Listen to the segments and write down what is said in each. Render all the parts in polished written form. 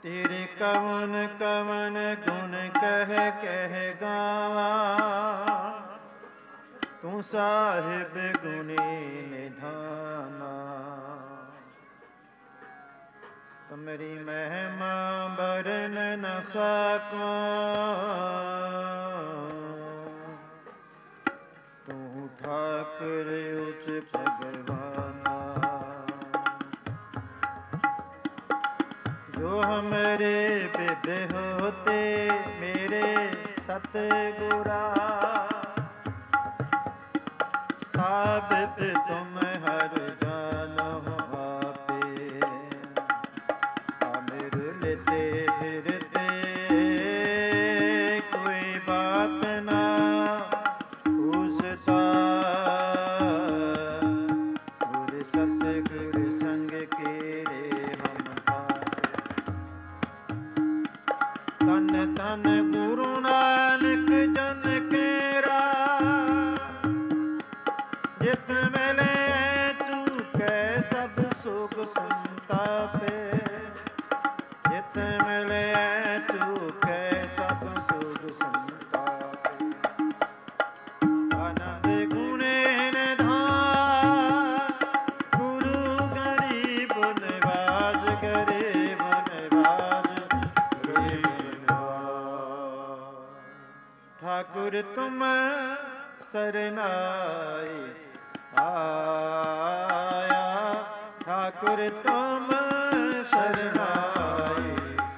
तेरे कवन कवन गुण कह गावा, तू साहिब गुणी निधाना। तुमरी महिमा बरन न सको, तू ठाकुर उच भगवाना। जो हमरे विद होते मेरे सतगुरा, साबित तुम हर जानो आपे। अमिर लेते फिरते कोई बात ना पूछता, गुर सतगुर संग केरे हम तन तन गुरु नानक जन केरा। जित मिले चूके सब सुख संतापे, जित मिले चूके सब सुख संतापे। आनंद गुणे निधान गुरु गरीब निवाज, गरीब निवाज, गरीब निवाज। ठाकुर तुम सरनाई आया, ठाकुर तुम शरणाई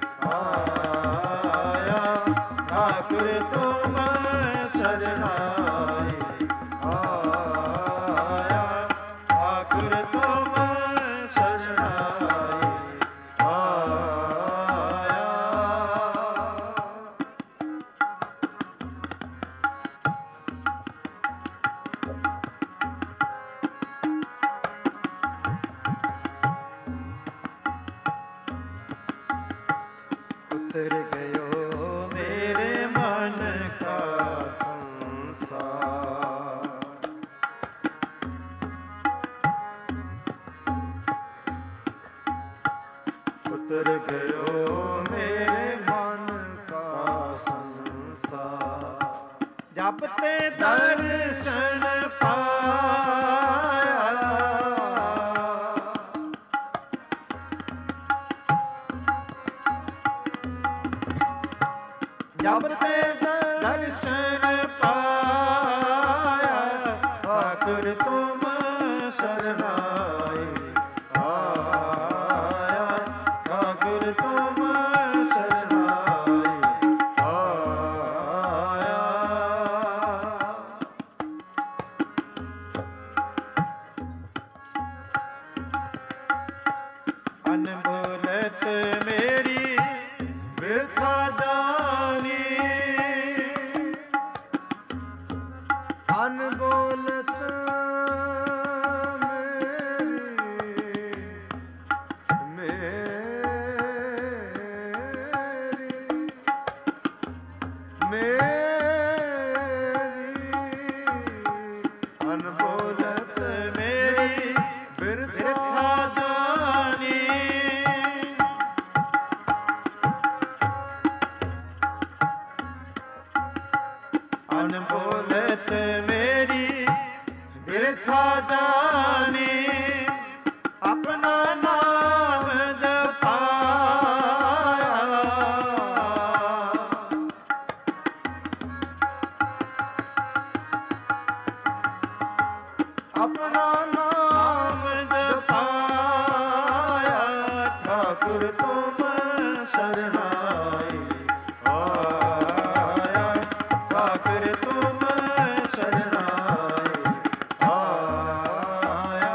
आया, ठाकुर तुम शरणाई आया, ठाकुर तुम शरणाई आया। उतर गयो मेरे मन का संसार, उतर गयो मेरे मन का संसार। जब ते दर्शन पाया, जब ते दर्शन पाया, ठाकुर तुम शरणाई आया, ठाकुर तुम शरणाई आया। अनबोलत मेरी बिरथा जानी, अनबोलत अनबोलत मेरी बिरथा जानी। अनबोलत मेरी बिरथा जानी, अपना नाम जपाया, अपना नाम जपाया। ठाकुर तुम शरणाई आया, ठाकुर तुम शरणाई आया।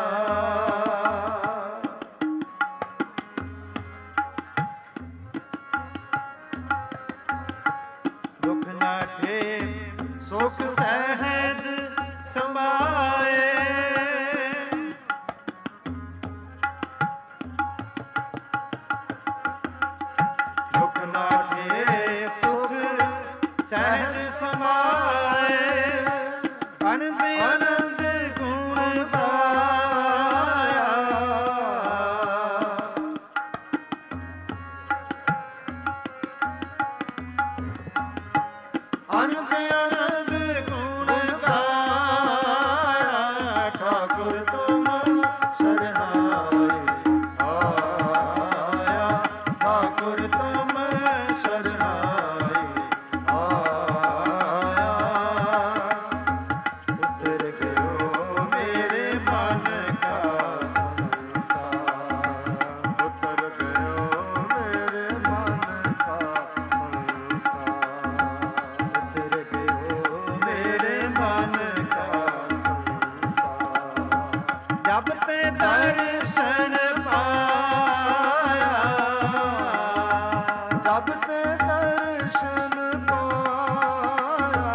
दुख नाठे सुख सहज समाए, दुख नाठे सुख सहज समाए। आनंद आनंद गुण गाया, ਜਬ ਤੇ ਦਰਸ਼ਨ ਪਾਇਆ,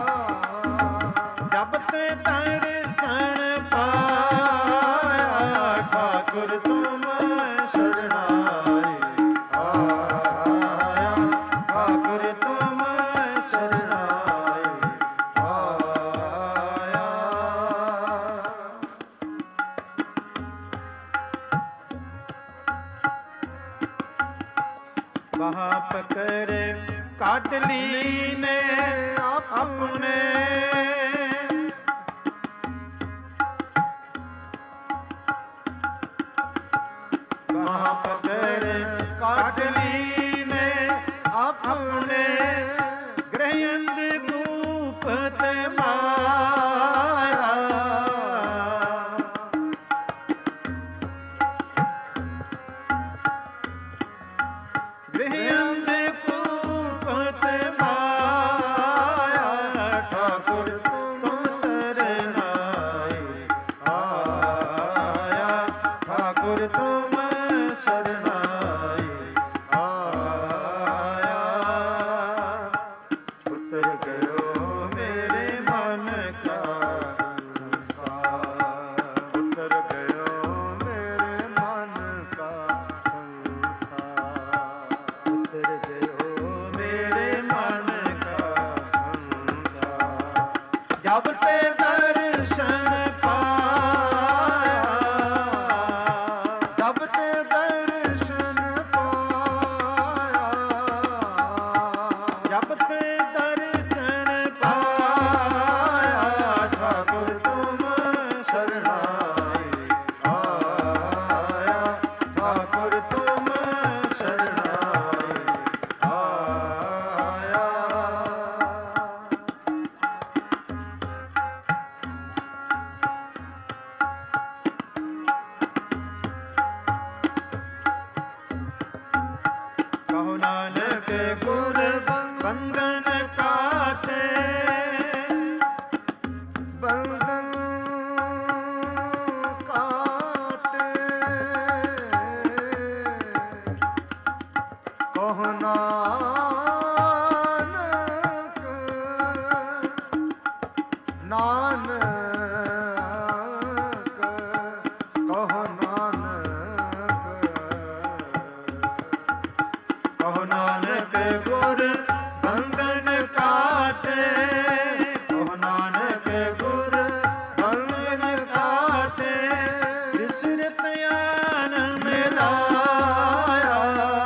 ਜਬ ਤੇ ਦਰਸ਼ਨ ਪਾਇਆ, ਠਾਕੁਰ ਤੁਮ ਸ਼ਰਨਾਏ ਆਇਆ, ਠਾਕੁਰ ਤੁਮ ਸ਼ਰਨਾਏ ਆਇਆ। ਵਹਾਂ ਪਕੜ ਕੱਢ ਲੀਨੇ ਆਪਣੇ, ਵਹਾਂ ਪਕੜ ਕੱਢ ਲੀਨੇ ਆਪਣੇ, ਗ੍ਰਹਿ ਅੰਧਕੂਪ ਤੇ ਮਾਇਆ, ਗ੍ਰਹਿ ਅੰਧਕੂਪ ਤੇ ਮਾਇਆ, ਠਾਕੁਰ ਤੁਮ ਸਰਨਾਏ ਆਇਆ, ਠਾਕੁਰ ਤੁਮ ਸਰਨਾਏ ਆਇਆ। ਉਤਰ ਗਇਓ ਮੇਰੇ ਮਨ ਕਾ ਸੰਸਾਰ, ਉਤਰ ਗਇਓ ਮੇਰੇ ਮਨ ਕਾ ਸੰਸਾਰ, ਉਤਰ ਗਇਓ ਮੇਰੇ ਮਨ ਕਾ ਸੰਸਾਰ। ਜਬ ਤੇ ਦਰਸ਼ਨ ਪਾਇਆ, ਜਬ ਤੇ ਦਰਸ਼ਨ ਪਾਇਆ, ਜਬ ਤੇ ਦਰਸ਼ਨ ਪਾਇਆ, ਠਾਕੁਰ ਤੁਮ ਸ਼ਰਨਾਏ ਆਇਆ, ਠਾਕੁਰ ਤੁਮ ਸ਼ਰਨਾਏ ਆਇਆ। ਕਹੋ ਨਾਨਕ ਗੁਰ ਬੰਧਨ ਕਾਟੇ, ਬੰਧਨ ਕਾਟੇ, ਕਹੋ ਨਾਨਕ, ਨਾਨਕ, ਕਹੋ ਨਾਨਕ, ਕਹੋ ਨਾਨਕ ਗੁਰ ਬੰਧਨ ਕਾਟੇ, ਕਹੋ ਨਾਨਕ ਗੁਰ ਬੰਧਨ ਕਾਟੇ, ਵਿਸਰਤ ਆਨ ਮਿਲਾਇਆ,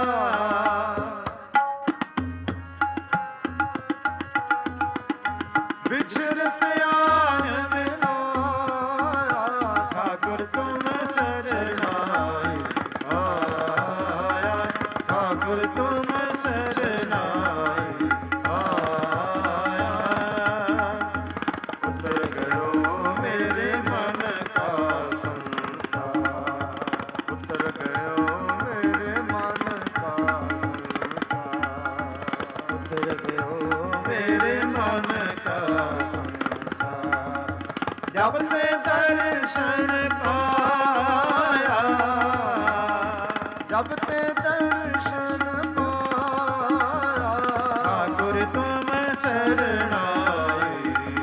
ਵਿਚਰਤ ਆਨ ਮਿਲਾਇਆ, ਠਾਕੁਰ ਤੁਮ ਸਰਨਾਏ ਆਇਆ, ਠਾਕੁਰ ਤੁਮ ਸਰਨਾਏ ਆਇਆ। ਉਤਰ ਗਇਓ ਮੇਰੇ ਮਨ ਕਾ ਸੰਸਾਰ, ਉਤਰ ਗਇਓ ਮੇਰੇ ਮਨ ਕਾ ਸੰਸਾਰ, ਉਤਰ ਗਇਓ ਮੇਰੇ ਮਨ ਕਾ ਸੰਸਾਰ। ਜਬ ਤੇ ਦਰਸ਼ਨ ਪਾਇਆ, ਜਬ ਤੇ ਦਰਸ਼ਨ ਪਾਇਆ, ਠਾਕੁਰ ਤੁਮ ਸਰਨਾਏ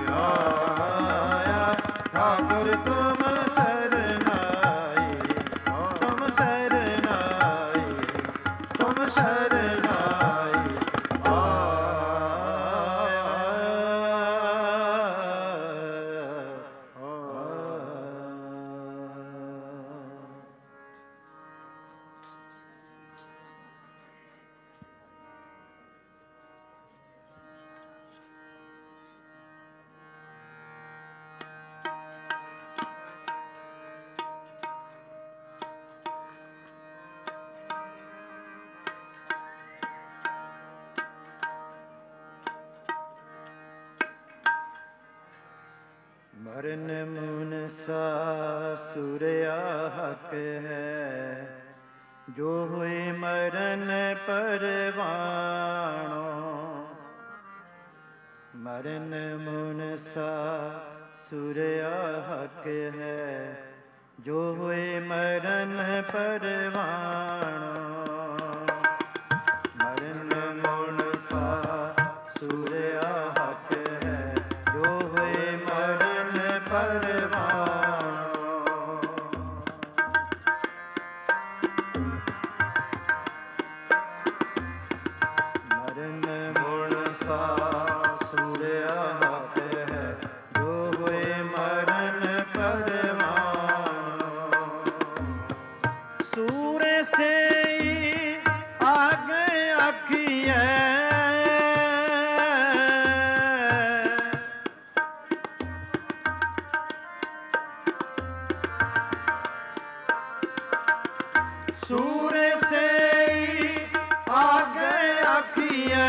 ਆਇਆ, ਠਾਕੁਰ ਤੁਮ ਸਰਨਾਏ, ਤੁਮ ਸਰਨਾਏ, ਤੁਮ ਸਰਨਾਏ ਮਰਨ ਮੁਨਸਾ ਸੁਰਿਆ ਹਕ ਹੈ, ਜੋ ਹੋਏ ਮਰਨ ਪਰਵਾਣੋ। ਮਰਨ ਮੁਨਸਾ ਸੁਰਿਆ ਹਕ ਹੈ, ਜੋ ਹੋਏ ਮਰਨ ਪਰਵਾਣੋ। ਮਰਨ ਸਾ ਸੂਰਿਆ ਹੱਕ ਹੈ, ਜੋ ਹੋਏ ਮਰਨ ਪਰਵਾਨ। ਸੂਰੇ ਸੇਈ ਆਗੇ ਆਖੀਐ, ਸੂਰੇ ਸੇਈ ਆਗੇ ਆਖੀਐ,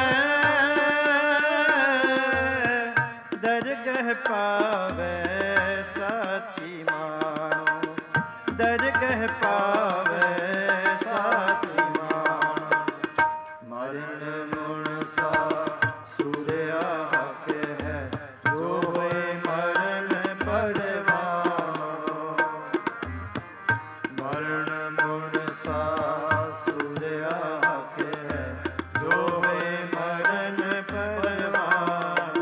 ਦਰਗਹ ਪਾਵੇ ਸਾਚੀ ਮਾਣੋ, ਦਰਗਹ ਪਾਵੇ ਸਾਚੀ ਮਾਣੋ। ਮਰਨ ਮੁਨਸਾ ਸੂਰਿਆ ਹੱਕ ਹੈ, ਜੋ ਹੋਏ ਮਰਨ ਪਰਵਾਨ। ਮਰਨ ਮੁਨਸਾ ਸੂਰਿਆ ਹੱਕ ਹੈ, ਜੋ ਹੋਏ ਮਰਨ ਪਰਵਾਨ।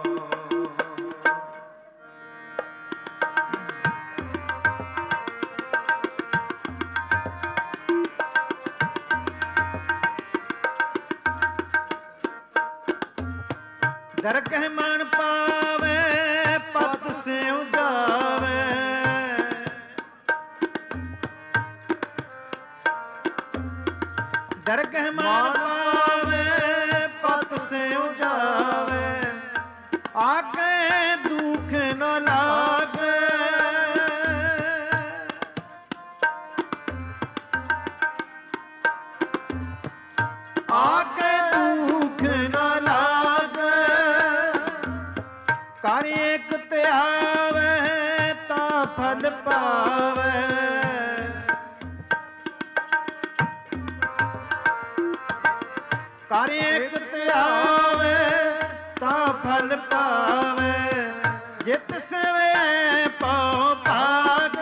ਦਰਗਹ ਮਨ ਪਾਵੇ ਪਤ ਸਿਉ ਜਾਵੇ, ਦਰਗਹ ਮਨ ਪਾਵੇ ਪਤ ਸਿਉ ਜਾਵੇ, ਆਕੇ ਦੁਖ ਨ ਲਾਗੇ, ਆਕੇ ਦੁਖ ਨ ਲਾਗੇ। ਕਰ ਏਕ ਧਿਆਵੇ ਤਾਂ ਫਲ ਪਾਵੇ, ਕਰ ਏਕ ਧਿਆਵੇ ਤਾਂ ਫਲ ਪਾਵੇ, ਜਿਤ ਸਵੇ ਪਉ ਭਾਗ।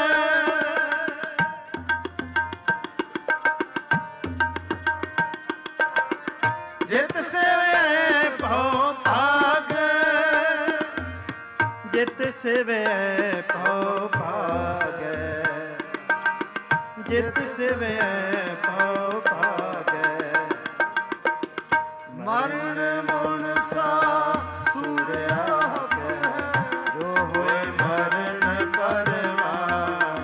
ਜਿਤ ਸਵੇ ਪਉ ਭਾਗ, ਜਿਤ ਸਵੇ ਪਉ ਭਾਗ, ਜਿਤ ਸਵੇ ਪਉ ਭਾਗ। ਮਰਨ ਮੁਨਸਾ ਸੂਰਿਆ ਹੱਕ ਹੈ, ਜੋ ਹੋਏ ਮਰਨ ਪਰਵਾਨ।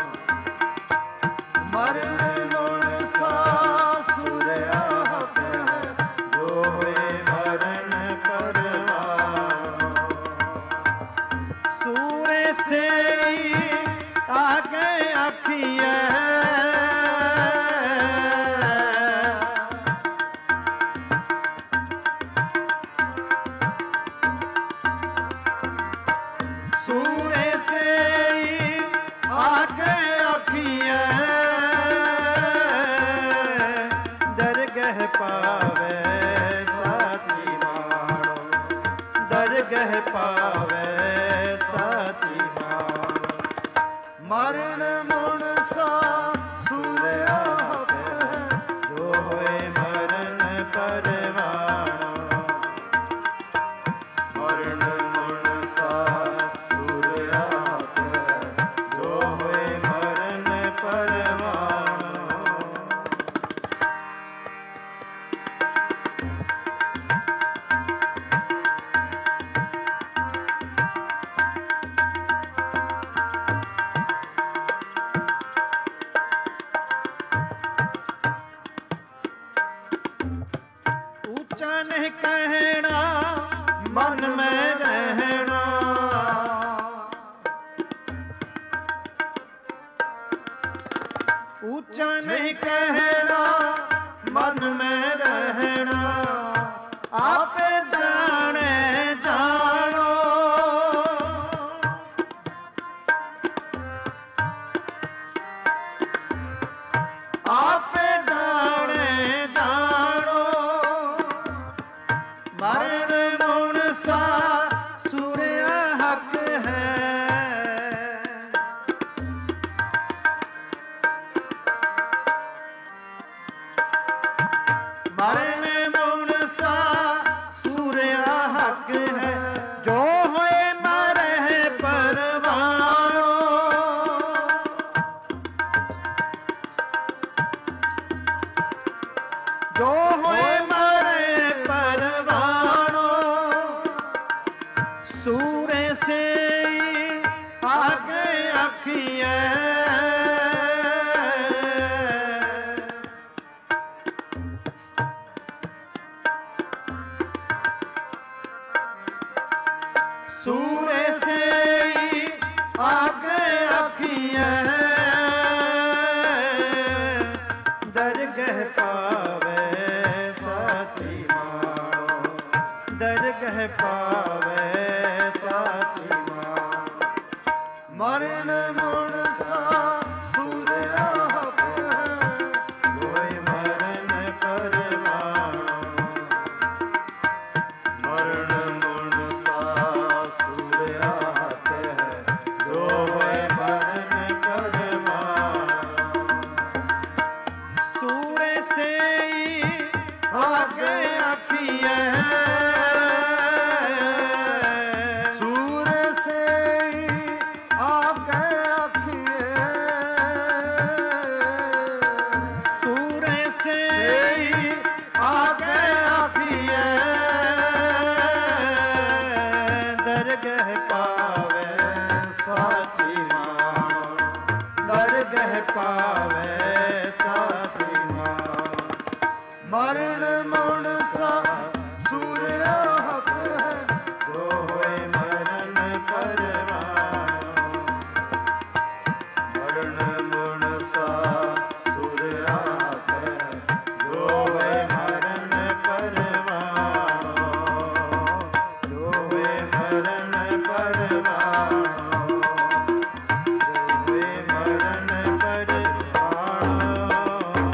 ਮਰਨ ਮੁਨਸਾ ਸੂਰਿਆ ਹੱਕ ਹੈ, ਜੋ ਹੋਏ ਮਰਨ ਪਰਵਾਨ। ਸੂਰੇ ਸੇਈ ਆਗੇ ਆਖੀਐ, ਸੂਰੇ ਸੇਈ ਆਗੇ ਆਖੀਐ, ਦਰਗਹ ਪਾਵੇ ਸਾਚੀ ਮਾਣੋ, ਦਰਗਹ ਪਾਵੇ ਸਾਚੀ ਮਾਣੋ। ਮਰਨ ਮੁਨਸਾ ਸੂਰਿਆ ਹੱਕ ਹੈ, ਜੋ ਹੋਏ ਮਰਨ ਪਰਵਾਨ। ਮਰਨ ਮੁਨਸਾ ਸੂਰਿਆ ਹੱਕ ਹੈ, ਜੋ ਹੋਏ ਮਰਨ ਪਰਵਾਨ। ਉੱਚਾ ਨਹੀਂ ਕਹਿਣਾ ਮਨ ਮੈਂ ਰਹਿਣਾ, ਉੱਚਾ ਨਹੀਂ ਕਹਿਣਾ ਮਨ ਮੈਂ ਰਹਿਣਾ, ਆਪੇ ਜਾਣੇ ਜਾਣੋ, ਆਪੇ ਜਾਣੇ ਜਾਣੋ। ਮਰਨ ਮੁਨਸਾ ਸੂਰਿਆ ਹੱਕ ਹੈ, ਮਰਨ ਮੁਨਸਾ ਸੂਰਿਆ ਹੱਕ ਹੈ, ਜੋ ਹੋਏ ਮਰਹਿ ਪਰਵਾਨੋ। ਜੋ ਹੋਏ ਮਰਹਿ ਪਰਵਾਨੋ। पावे साची मानो, दरगह पावे साची मानो। मरण मुनसा सूर्या हक है, कोई मरण परवानो। मरण मुनसा सूर्या हक है, कोई मरण परवानो। सूर्य से आगे आखिए, सूर्य से आगे आखिए, सूर्य से आगे आखिए, दरगह पावे साची मानो, दरगह पावे साची मानो। मरण मुनसा सूर्या हक है, जो होए मरण परवानो। मरण मुनसा सूर्या हक है, जो होए मरण परवानो, जो होए मरण परवानो, जो होए मरण परवानो।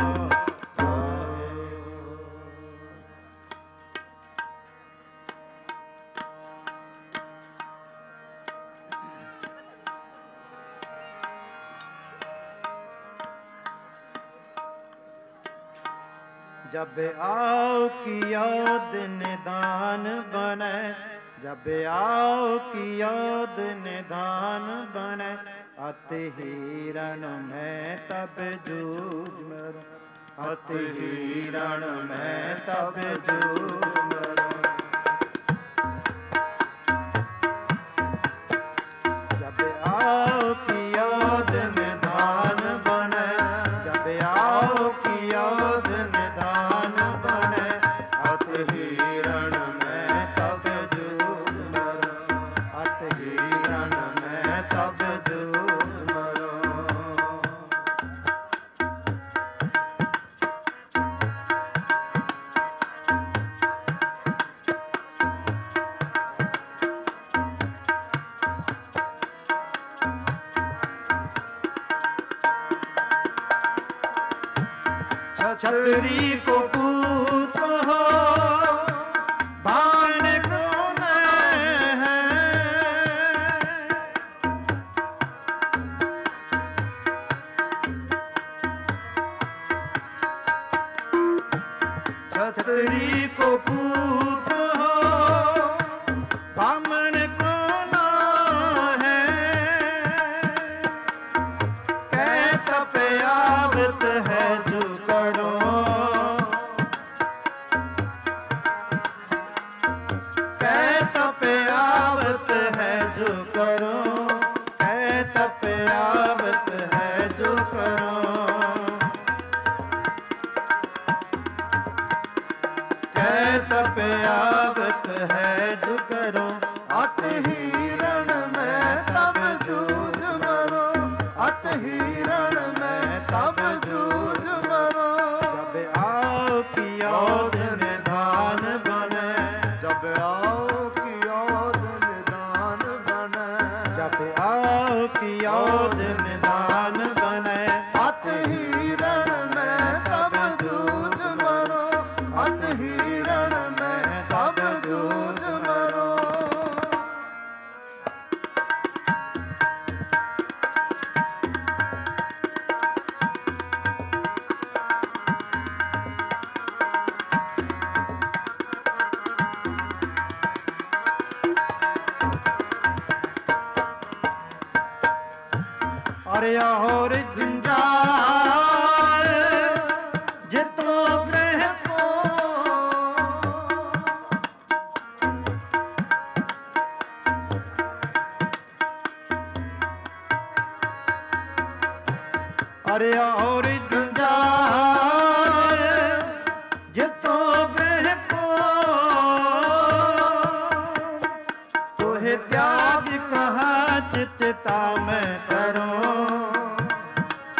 जब आओ की याद निदान बने, जब आओ की याद निदान बने, अति हिरण में तब जूझ मरूं, अति हिरण में तब जूझ मरूं। जब आओ की याद निदान बने, जब आओ की याद निदान बने, अति हिरण में तब जूझ मरूं, अति हिरण में तब जूझ मरूं। छतरी को पूत हो भान कौन है, छतरी को पूत हो बामन कौन है। कै तप आवत है जुकड़ो, कै तप आवत है जुकड़ो, कै तप आवत है जुकड़ो। कै तप आवत है जुकड़ो, अति हिरण में तब जूझ मरो, अति हिरण में तब जूझ मरो। जब आओ की याद निदान बने, जब आओ की याद निदान बने, जब आओ की याद निदान बने, अति हिरण में तब जूझ मरो, अति हिरण में तब जूझ मरो। अरे और जंजाल जितो ग्रह को, अरे और जंजाल जितो ग्रह को, तुहे त्याग कहा चित्ता में करो,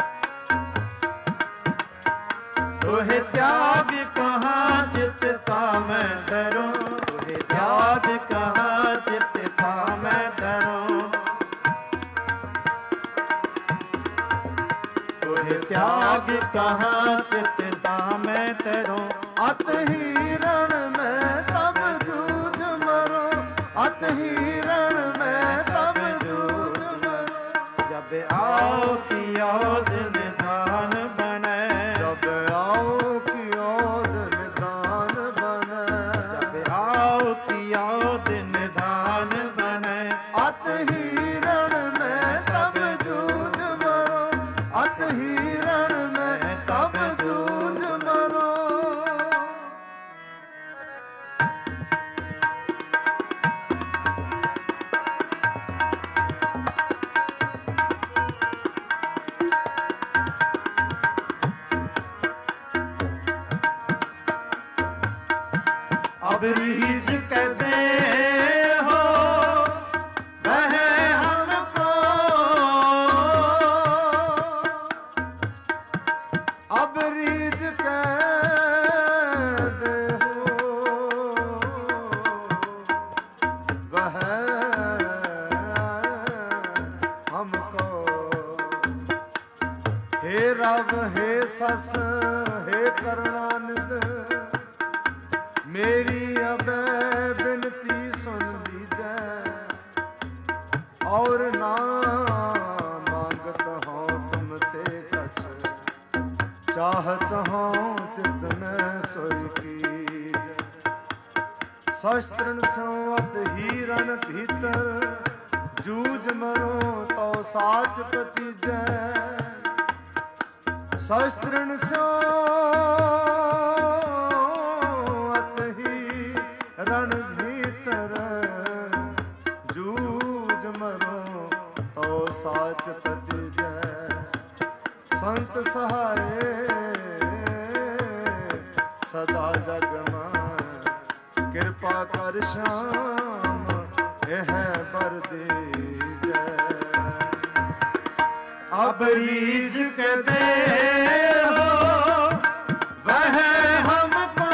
तोहे त्याग कहाँ चित मैं धरो, तोहे त्याग कहाँ चित मैं धरो, तोहे त्याग कहाँ चित मैं धरो। अत हिरण में तब जूझ मरो, अत हिरण में तब जूझ मरो। जब आओ की ओद निधान बने, जब आओ की ओद निधान बने, जब आओ की ओद निधान बने। अत हिरण में तब जूझ मरो, अत हिरण में तब जूझ मरो। अब रीझ कहते हो वह हमको, अब रीझ कहते हो वह हमको। हे रब हे सस हे करुणानिध, मेरी अबे बिनती सुन लीजै। और ना मांगत हो तुम ते कछ, चाहत हो चित में सोई कीजै। शस्त्रन संवत हिरण भीतर, जूझ मरो तो साच पतिजै। शस्त्रन सो रण भीतर, जूझ मरो तो साच पतिजै। संत सहारे सदा जग में, कृपा कर श्याम यह बर दीजै। अब रीझ कहते हो वह हमको,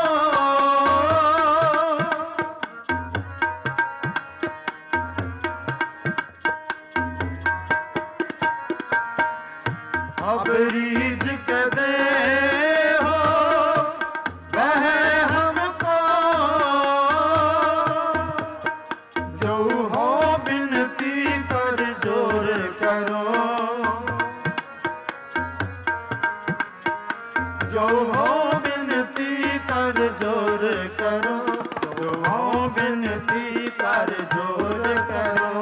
अब रीझ कहते हो वह हमको। जो हो बिनती कर जोर करो, जो हो बिनती कर जोर करो, जो हो बिनती कर जोर करो,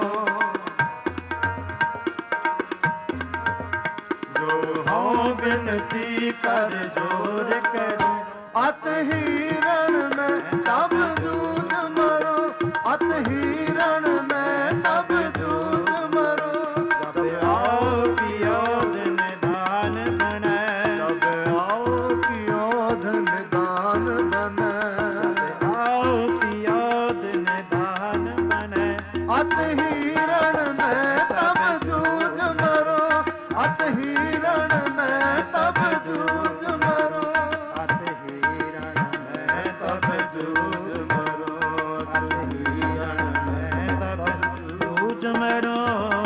जो हो बिनती कर जोर करो। अत हिरण में तब जूझ मरो, अत हिरण में तब जूझ मरो। जब आओ की ओद निधान बने, जब आओ की ओध निदान बने, जब आओ की ओद निधान बने। अत हिरण में तब जूझ मरो, अत हिरण में तब जूझ मरो। अत हिरण में तब जूझ मरो, अत हिरण में तब जूझ मरो।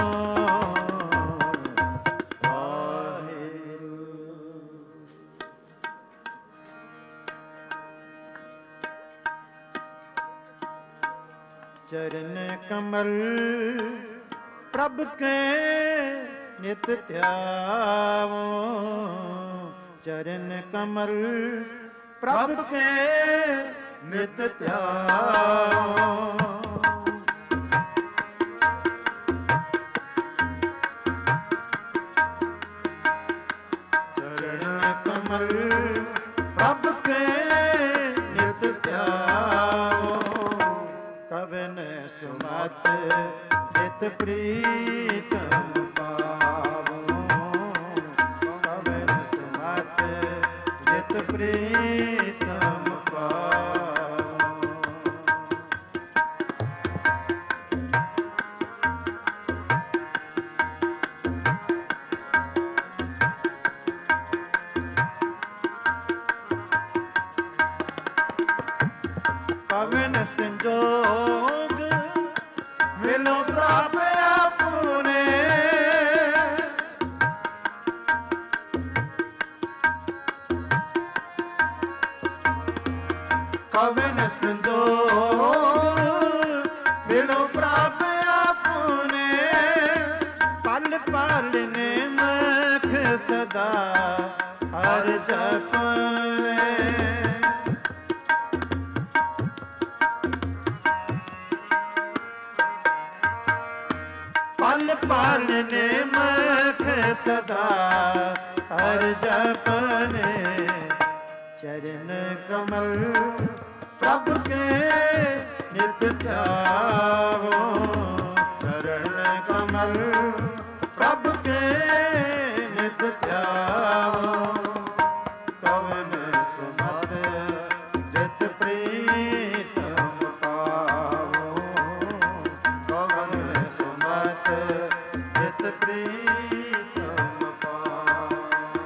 चरण कमल प्रभ के नित ध्यावो, चरण कमल प्रभ के नित ध्यावो। चरण कमल प्रभ के नित ध्यावो, कवन सुमत चित प्रीतम पावो, कवन सुमत चित प्रीतम पावो। ਕਵਨ ਸੰਜੋਗ ਮਿਲੋ ਪ੍ਰਭ ਆਪੂਨੇ। ਕਵਨ ਸੰਜੋਗ ਮਿਲੋ ਪ੍ਰਭ ਆਪੂਨੇ। ਪਲ ਪਲ ਨਿਮਖ ਸਦਾ ਹਰ ਜਪਨੇ। ਪਲ ਪਲ ਨਿਮਖ ਸਦਾ ਹਰ ਜਪਨੇ। ਚਰਨ ਕਮਲ ਪ੍ਰਭ ਕੇ ਨਿਤ ਧਿਆਵੋ। ਚਰਨ ਕਮਲ ਪ੍ਰਭ ਕੇ ਨਿਤ ਧਿਆਵੋ। ਕਵਨ ਸੁਮਤ ਜਿਤ ਪ੍ਰੀਤਮ ਪਾਵੋ। ਕਵਨ ਸੁਮਤ ਜਿਤ ਪ੍ਰੀਤਮ ਪਾਵੋ।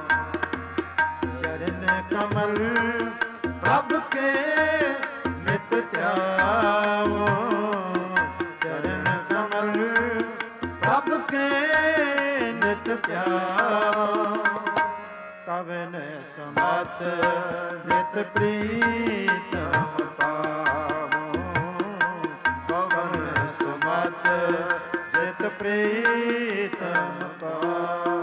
ਚਰਨ ਕਮਲ ਪ੍ਰਭ ਕੇ ਨਿਤ ਧਿਆਵੋ। ਚਰਨ ਕਮਲ ਪ੍ਰਭ ਕੇ ਨਿਤ ਧਿਆਵੋ। ਕਵਨ ਸਮਤ ਜਿਤ ਪ੍ਰੀਤਮ ਪਾਵੋ। ਕਵਨ ਸਮਤ ਜਿਤ ਪ੍ਰੀਤਮ ਪਾਵੋ।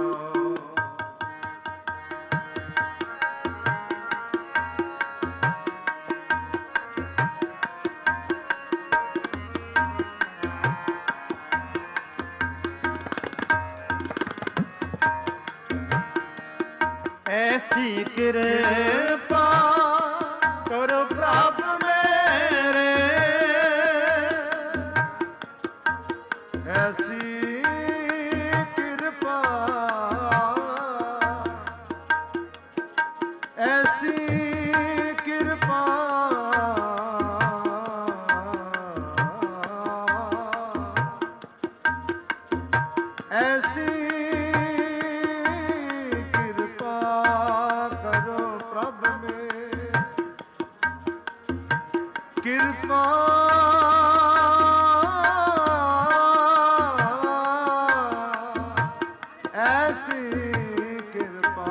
ਐਸੀ ਕਿਰਪਾ ਕਰੋ ਪ੍ਰਭ ਮੇਰੇ। ਐਸੀ ਕਿਰਪਾ ਐਸੀ ਕਿਰਪਾ ਐਸੀ ਕਿਰਪਾ ਐਸੀ ਕਿਰਪਾ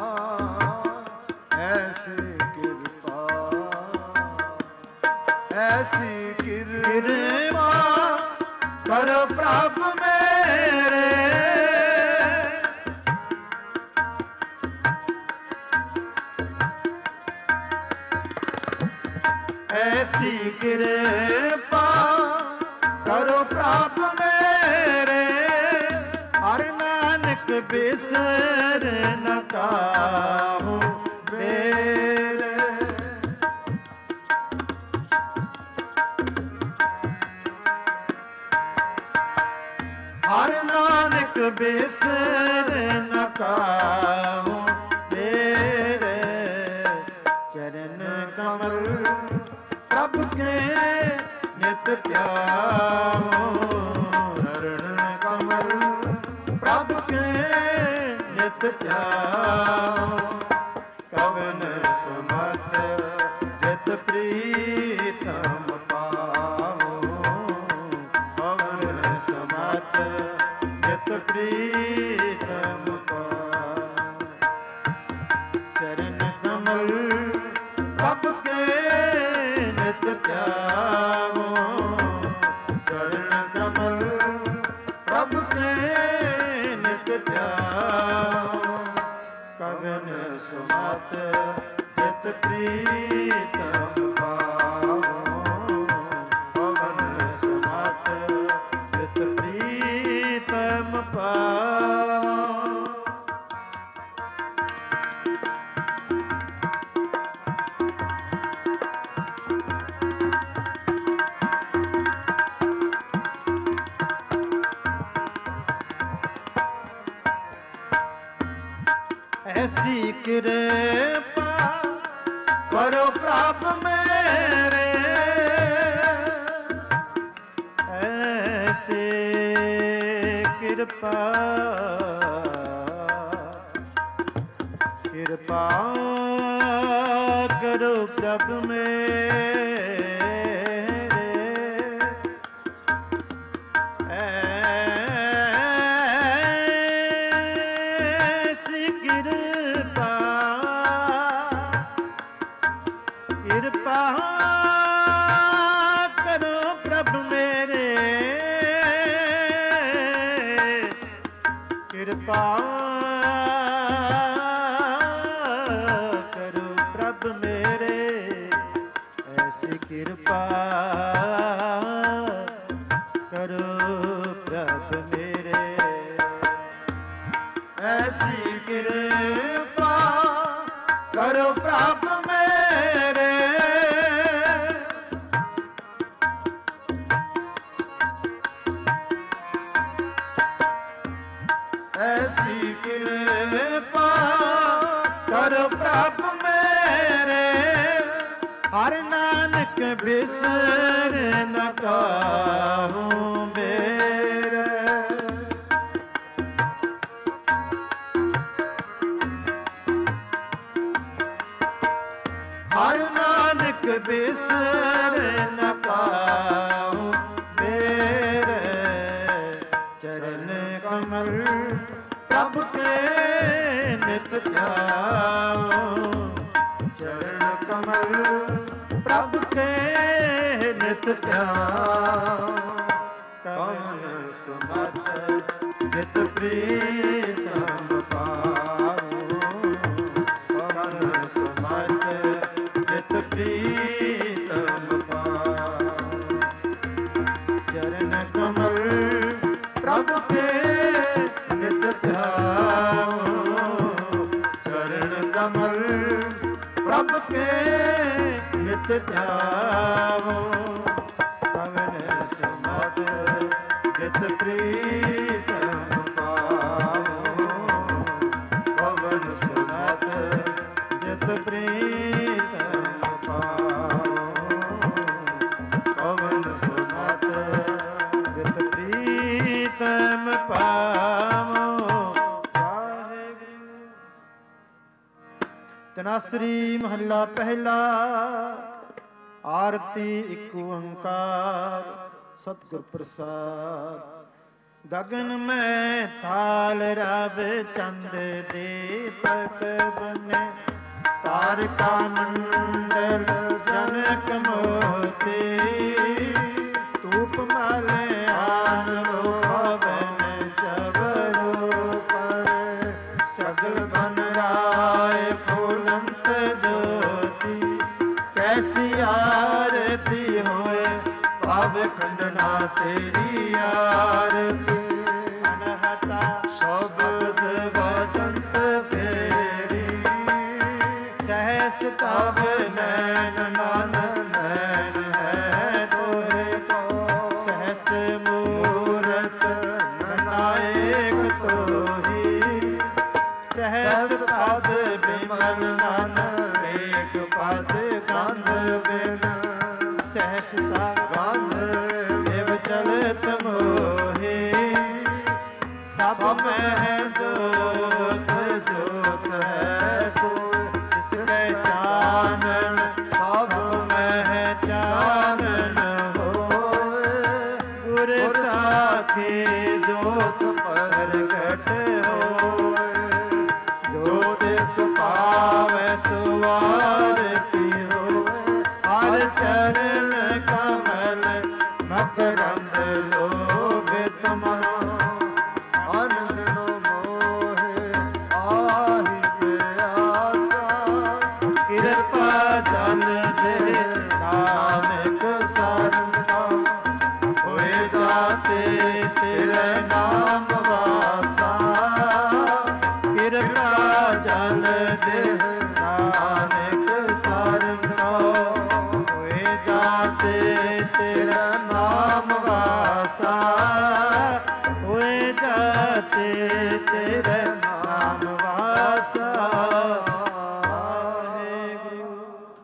ਐਸੀ ਕਿਰਪਾ ਐਸੀ ਕਿਰਪਾ ਕਰੋ ਪ੍ਰਭ ਮੇਰੇ। ਐਸੀ ਕਿਰਪਾ ਕਰੋ ਪ੍ਰਭ ਮੇਰੇ। ਹਰਿ ਨਾਨਕ ਬਿਸਰ ਨ ਕਾਹੂ ਮੇਰੇ। ਹਰਿ ਨਾਨਕ ਬਿਸਰ ਨ ਕਾਹੂ ਮੇਰੇ। ਚਰਨ ਕਮਲ ਪ੍ਰਭ ਕੇ ਨਿਤ ਧਿਆਵੋ। ਚਰਨ ਕਮਲ ਪ੍ਰਭ ਕੇ ਨਿਤ ਧਿਆਵੋ। ਕਵਨ ਸੁਮਤ ਜਿਤ ਪ੍ਰੀਤਮ ਪਾਵੋ। ਕਵਨ ਸੁਮਤ ਜਿਤ ਪ੍ਰੀਤਮ ਪਾਵੋ। ਚਰਨ ਕਮਲ ਪ੍ਰਭ ਕੇ ਨਿਤ ਧਿਆਵੋ। ਚਰਨ ਕਮਲ ਪ੍ਰਭ ਕੇ ਨਿਤ ਧਿਆਵੋ। ਕਵਨ ਸੁਮਤ ਜਿਤ ਪ੍ਰੀਤਮ ਪਾਵੋ। ਕਵਨ ਸੁਮਤ ਜਿਤ ਪ੍ਰੀਤਮ ਪਾਵੋ। ਐਸੀ ਕਿਰਪਾ ਕਰੋ ਪ੍ਰਭ ਮੇਰੇ। ਐਸੀ ਕਿਰਪਾ ਕਿਰਪਾ ਕਰੋ ਪ੍ਰਭ ਮੇਰੇ। ਕਿਰਪਾ ਕਰੋ ਪ੍ਰਭ ਮੇਰੇ, ਐਸੀ ਕਿਰਪਾ ਕਰੋ ਪ੍ਰਭ ਮੇਰੇ, ਐਸੀ ਕਿਰਪਾ ਕਰੋ ਪ੍ਰਭ ਮੇਰੇ, ਹਰ ਨਾਨਕ ਬਿਸਰ ਨ ਕਾਹੂ ਮੇਰੇ। ਹਰ ਨਾਨਕ ਬਿਸਰ ਨ ਕਾਹੂ ਮੇਰੇ, ਚਰਨ ਕਮਲ ਪ੍ਰਭ ਕੇ ਨਿਤ ਧਿਆਵੋ, ਚਰਨ ਕਮਲ ਪ੍ਰਭ ਕੇ ਨਿਤ ਧਿਆਵੋ। ਕਵਨ ਸੁਮਤ ਜਿਤ ਪ੍ਰੀਤਮ ਪਾਵੋ, ਕਵਨ ਸੁਮਤ ਜਿਤ ਪ੍ਰੀਤਮ ਪਾਵੋ। ਚਰਨ ਕਮਲ ਪ੍ਰਭ ਕੇ ਨਿਤ ਧਿਆਵੋ, ਚਰਨ ਕਮਲ ਪ੍ਰਭ ਕੇ ਨਿਤ ਧਿਆਵੋ। ਕਵਨ ਸੁਮਤ ਜਿਤ ਪ੍ਰੀਤਮ ਪਾਵੋ, ਕਵਨ ਸੁਮਤ ਜਿਤ ਪ੍ਰੀਤਮ ਪਾਵੋ, ਕਵਨ ਸੁਮਤ ਜਿਤ ਪ੍ਰੀਤਮ ਪਾਵੋ। ਵਾਹਿਗੁਰੂ। ਤਨਾਸਰੀ ਮਹੱਲਾ ਪਹਿਲਾ। ਆਰਤੀ ਇੱਕ ਓੰਕਾਰ ਸਤਿਗੁਰ ਪ੍ਰਸਾਦ। ਗਗਨ ਮੈਂ ਥਾਲ ਰਵ ਚੰਦ ਦੀਪਕ ਬਨੇ, ਤਾਰਿਕਾ ਮੰਡਲ ਜਨਕ ਮੋਤੀ, ਧੂਪ ਮਾਲੇ ਆਨੋ ਭਵਨ ਚਵਰੋ ਪਰ, ਸਗਲ ਬਨ ਰਾਏ ਫੁਲੰਤ ਜੋਤੀ, ਕੈਸੀ ਆਰਤੀ ਹੋਏ ਭਾਵ ਖੰਡਨਾ ਤੇਰੀ ਆਰਤੀ। ਅਨਹਤਾ ਸ਼ਬਦ ਵਜੰਤ ਤੇਰੀ, ਸਹਿਸ ਤਬ ਨੈਣ ਨਨ ਨੈਣ ਹੈ ਤੋਏ ਕੋ, ਸਹਿਸ ਮੂਰਤ ਨਨਾਇਕ ਤੋਹੀ, ਸਹਿਸ ਪਦ ਬਿਮਲ ਨਨ ਏਕ ਪਦ ਗੰਧ ਬਿਨ, ਸਹਿਸ ਤਾ ਗੰਧ ਦੇਵ ਚਲਤ ਮੋਹੀ, ਸਭ ਮਹਿ ਜੋਤ ਜੋਤ ਹੈ ਸੋ, ਤਿਸ ਕੈ ਚਾਨਣ ਸਭ ਮਹਿ ਚਾਨਣ ਹੋਏ, ਗੁਰ ਸਾਖੀ ਜੋਤ ਪ੍ਰਗਟ ਹੋਏ, ਜੋ ਤਿਸ ਪਾਵੈ ਸੋ ਆਰਤੀ ਹੋਏ, ਹਰ ਚਰਨ ਕਮਲ ਮਕਰੰਦ ਲੋਭਿਤ ਮਨੋ, ਆਨੰਦ ਨੋ ਮੋਹਿ ਆਹੀ ਪਿਆਸਾ, ਕਿਰਪਾ ਜਲ ਦੇ ਨਾਨਕ ਸਰਨਾ, ਹੋਏ ਜਾਤੇ ਤੇਰੇ ਨਾਮ ਵਾਸਾ, ਕਿਰਪਾ ਜਲ ਦੇ ਨਾਨਕ ਸਰਨਾ, ਹੋਏ ਜਾਤੇ ਤੇਰਾ ਨਾਮ ਵਾਸਾ, ਹੋਏ ਜਾਤੇ ਤੇਰੇ ਨਾਮ ਵਾਸਾ। ਵਾਹਿਗੁਰੂ।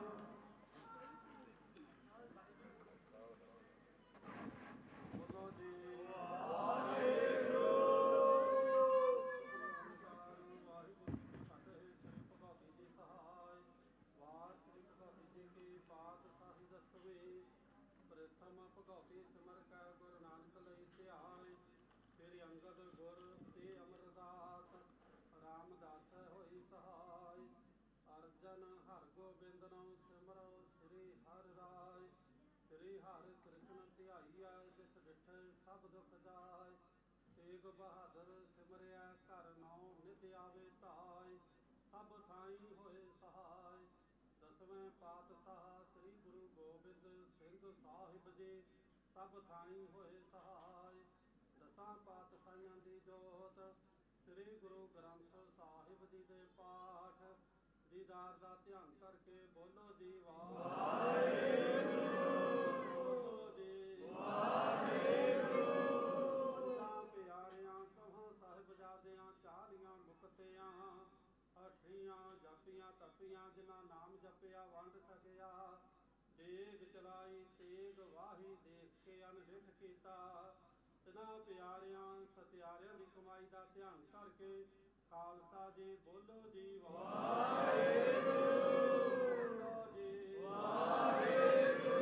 ਤੇਗ ਬਹਾਦਰ ਸਿਮਰਿਆ ਘਰ ਨੌ ਨਿਤ ਆਵੇ ਧਾਇ, ਸਭ ਥਾਈ ਹੋਏ ਸਹਾਇ। ਦਸਵੇਂ ਪਾਤਸ਼ਾਹ ਸ੍ਰੀ ਗੁਰੂ ਗੋਬਿੰਦ ਸਿੰਘ ਸਾਹਿਬ ਜੀ ਸਭ ਥਾਈ ਹੋਏ ਸਹਾਇ। ਦਸਾਂ ਪਾਤਸ਼ਾਹੀਆਂ ਦੀ ਜੋਤ ਸ੍ਰੀ ਗੁਰੂ ਗ੍ਰੰਥ ਸਾਹਿਬ ਜੀ ਦੇ ਪਾਠ ਦੀਦਾਰ ਦਾ ਧਿਆਨ ਕਰਕੇ ਬੋਲੋ ਜੀ ਵਾਹਿਗੁਰੂ, ਬੋਲੋ ਜੀ ਵਾਹਿਗੁਰੂ। ਪੰਜਾਂ ਪਿਆਰਿਆਂ ਕਹਾਂ ਸਾਹਿਬਜ਼ਾਦਿਆਂ ਚਾਲੀਆਂ ਮੁਕਤਿਆਂ ਅਠੀਆਂ ਜਪੀਆਂ ਤਪੀਆਂ ਜਿਨ੍ਹਾਂ ਨਾਮ ਜਪਿਆ ਵੰਡ ਸਕਿਆ। ਦੇਗ ਚਲਾਈ ਤੇਗ ਵਾਹੀ ਦੇਖ ਕੇ ਅਨਡਿਠ ਕੀਤਾ। ਤਿਨਾਂ ਪਿਆਰਿਆਂ ਸਤਿਆਰਿਆਂ ਦੀ ਕਮਾਈ ਦਾ ਧਿਆਨ ਕਰਕੇ ਖਾਲਸਾ ਜੀ ਬੋਲੋ ਜੀ ਵਾਹਿਗੁਰੂ, ਬੋਲੋ ਜੀ ਵਾਹਿਗੁਰੂ।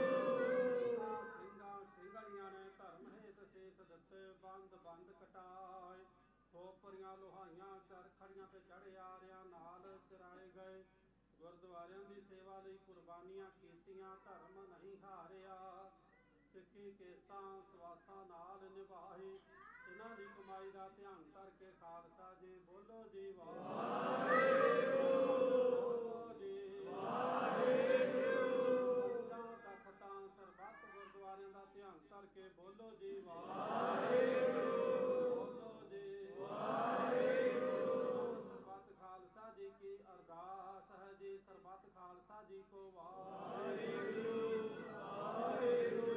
ਸਿੰਘਾਂ ਸਿੰਘਣੀਆਂ ਨੇ ਧਰਮ ਹੇਤ ਸੇਤ ਦਿੱਤੇ ਬੰਦ ਬੰਦ ਕਟਾਏ। ਖੋਪਰੀਆਂ ਲੋਹਾਈਆਂ ਚਰਖੜੀਆਂ ਤੇ ਚੜ੍ਹੇ ਆਰਿਆਂ ਨਾਲ ਚਰਾਏ ਗਏ। ਗੁਰਦੁਆਰਿਆਂ ਦੀ ਸੇਵਾ ਲਈ ਕੁਰਬਾਨੀਆਂ ਕੀਤੀਆਂ ਧਰਮ ਨਹੀਂ ਹਾਰਿਆ। ਸਿੱਖੀ ਕੇਸਾਂ ਸਵਾਸਾਂ ਨਾਲ ਨਿਭਾਈ। ਇਹਨਾਂ ਦੀ ਕਮਾਈ ਦਾ ਧਿਆਨ ਕਰਕੇ ਖਾਲਸਾ ਜੀ ਬੋਲੋ ਜੀ ਵਾਹਿਗੁਰੂ, ਬੋਲੋ ਜੀ ਵਾਹਿਗੁਰੂ। ਪੰਜਾਂ ਤਖਤਾਂ ਸਰਬੱਤ ਗੁਰਦੁਆਰਿਆਂ ਦਾ ਧਿਆਨ ਕਰਕੇ ਬੋਲੋ ਜੀ ਵਾਹਿਗੁਰੂ, ਬੋਲੋ ਜੀ ਵਾਹਿਗੁਰੂ। ਸਰਬੱਤ ਖਾਲਸਾ ਜੀ ਕੀ ਅਰਦਾਸ ਹੈ ਜੀ, ਸਰਬੱਤ ਖਾਲਸਾ ਜੀ ਕੋ ਵਾਹਿਗੁਰੂ ਵਾਹਿਗੁਰੂ